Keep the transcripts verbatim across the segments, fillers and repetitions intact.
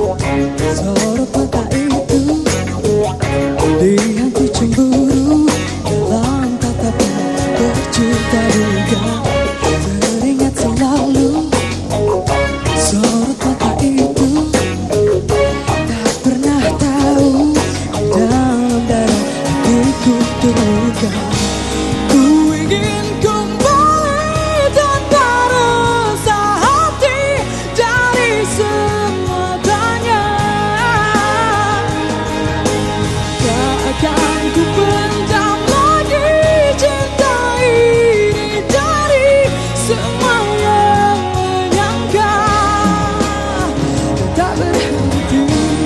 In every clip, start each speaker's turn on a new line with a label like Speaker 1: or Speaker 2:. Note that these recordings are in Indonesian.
Speaker 1: Sorot mata itu dihantu cemburu dalam tatapan berjuta duga. Teringat selalu sorot mata itu, tak pernah tahu dalam dalam hatiku terluka. Ku ingin kembali tanpa rasa hati dari semua tanya. Tak akan ku pendam lagi cinta ini dari semua yang menyangka tak berhenti.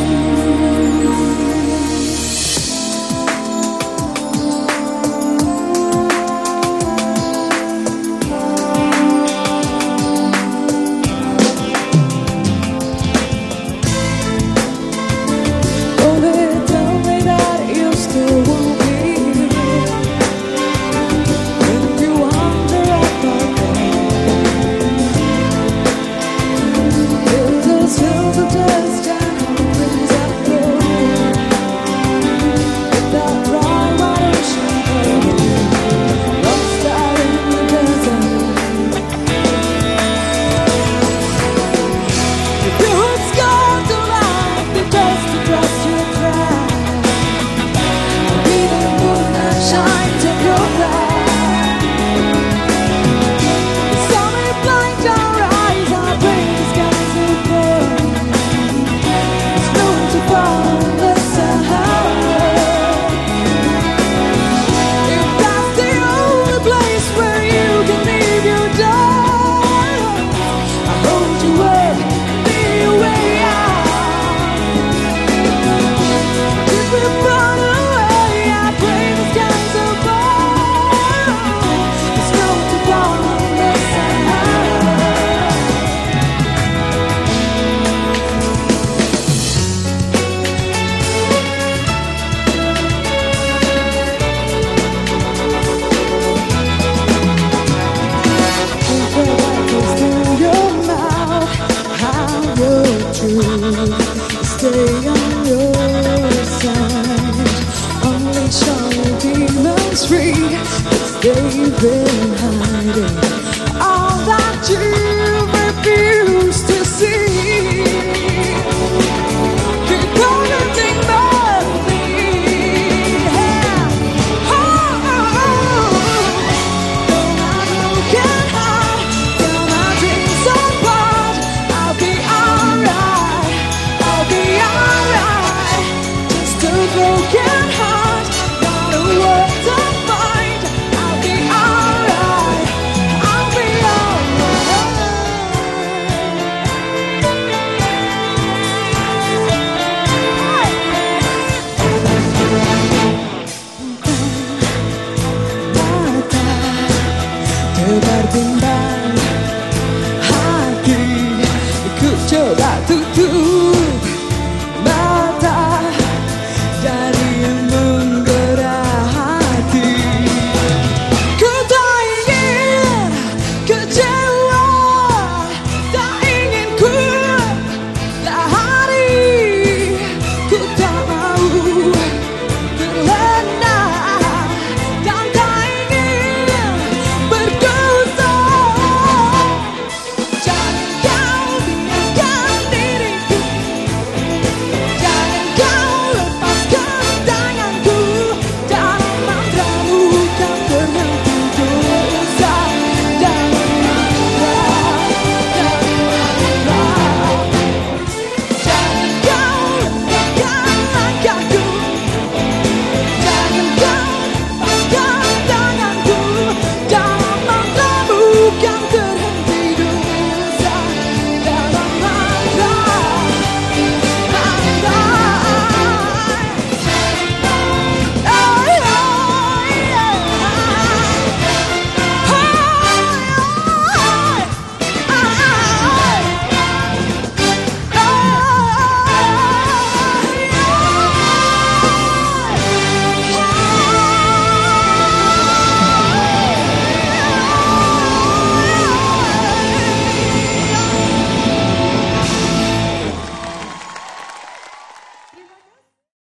Speaker 1: Stay on your side, only show demons free, 'cause they've been hiding all that you